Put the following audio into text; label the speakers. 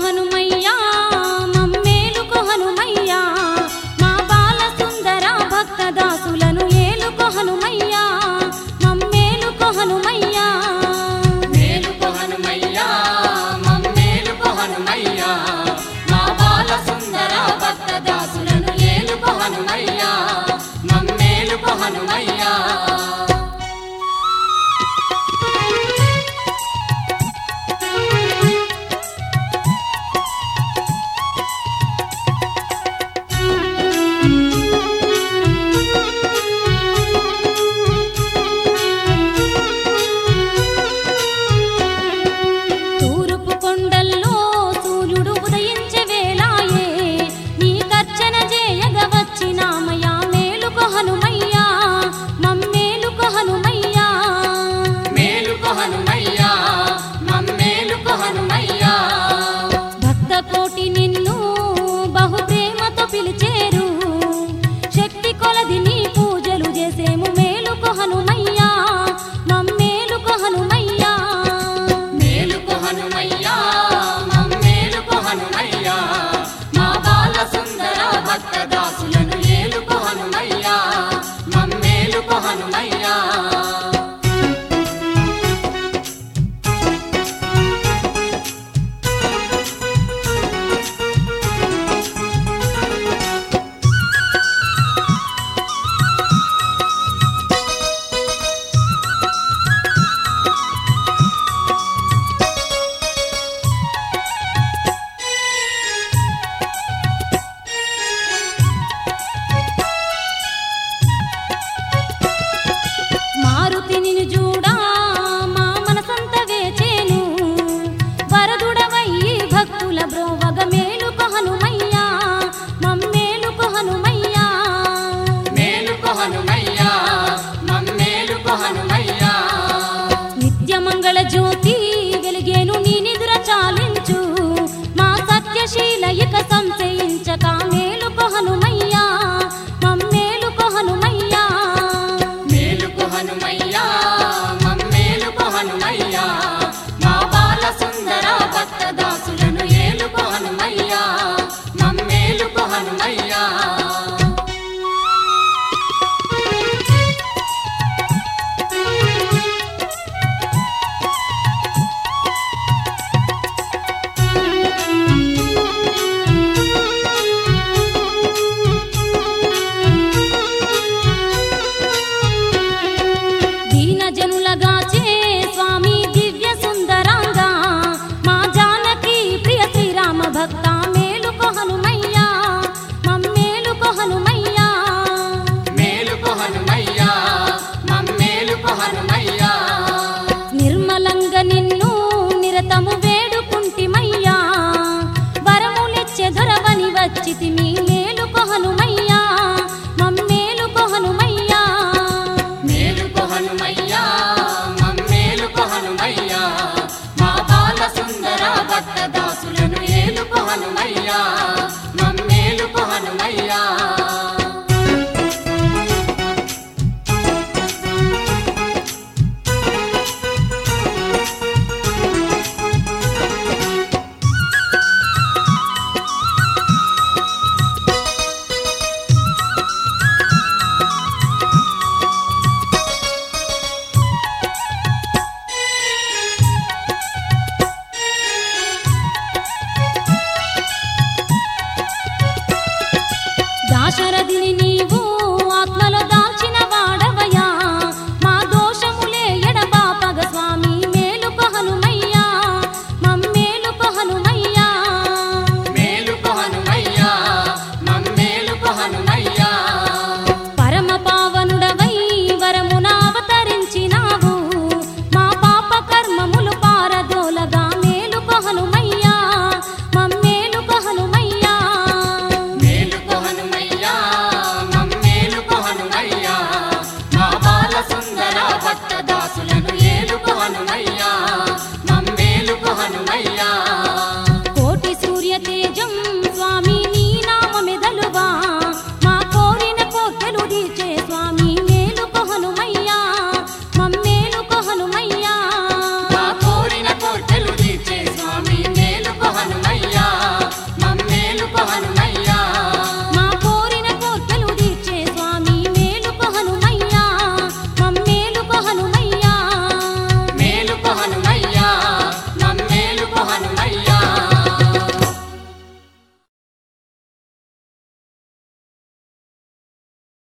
Speaker 1: హనుమయ్యా మమ్మేలుకో హనుమయ్యా మా బాల సుందర భక్త దాసులను ఏలుకో హనుమయ్యా మమ్మేలుకో హనుమయ్యా
Speaker 2: మేలుకో హనుమయ్యా మమ్మేలుకో హనుమయ్యా మా బాల సుందర భక్త దాసులను ఏలుకో హనుమయ్యా మమ్మేలుకో హనుమయ్యా
Speaker 1: తూరుపు కొండల్లో సూర్యుడు ఉదయించే వేళాయే నీ కర్చన చేయగ వచ్చినామయ్యా మేలుకో హనుమయ్యా మమ్మేలుకో హనుమయ్యా
Speaker 2: మేలుకో హనుమయ్యా మమ్మేలుకో హనుమయ్యా
Speaker 1: భక్త కోటి నిన్ను బహు ప్రేమతో పిలిచేరు శక్తి కొలది నీ పూజలు చేసేము మేలుకో హనుమయ్యా మమ్మేలుకో హనుమయ్యా
Speaker 2: మేలుకో హనుమయ్యా మమ్మేలుకో హనుమయ్యా మా బాల సుందర భక్త దాసులను ఏలుకో హనుమయ్యా మమ్మేలుకో హనుమయ్యా
Speaker 1: మారుతి నిన్ను చూడా మా మనసంత వేచేను వరదుడవయ్యి భక్తుల బ్రోవగ మేలుకో హనుమయ్యా మమ్మేలుకో హనుమయ్యా
Speaker 2: మేలుకో హనుమయ్యా మమ్మేలుకో హనుమయ్యా
Speaker 1: నిత్యమంగళ జ్యోతి వెలిగేను నీ నిదుర చాలించు మా సత్యశీల ఇక సంశయించక మేలుకో హనుమయ్యా మమ్మేలుకో హనుమయ్యా
Speaker 2: మేలుకో హనుమయ్యా మమ్మేలుకో హనుమయ్యా మా బాల సుందర భక్త దాసులను ఏలుకో హనుమయ్యా మమ్మేలుకో హనుమయ్యా
Speaker 1: దీన జనులగాచే స్వామి దివ్య సుందరాంగా మా జానకి ప్రియ శ్రీరామ భక్త మేలుకో హనుమయ్యా మమ్మేలుకో హనుమయ్యా
Speaker 2: మేలుకో హనుమయ్యా మమ్మేలుకో హనుమయ్యా
Speaker 1: నిర్మలంగా నిన్ను నిరతము వేడుకుంటిమయ్యా వరములిచ్చే దొరవని వచ్చితిమి మేలుకో హనుమయ్యా మమ్మేలుకో హనుమయ్యా
Speaker 2: మేలుకో హనుమయ్యా మమ్మేలుకో హనుమయ్యా మా బాల సుందర భక్త దాసులను ఏలుకో హనుమయ్యా మమ్మేలుకో హనుమయ్యా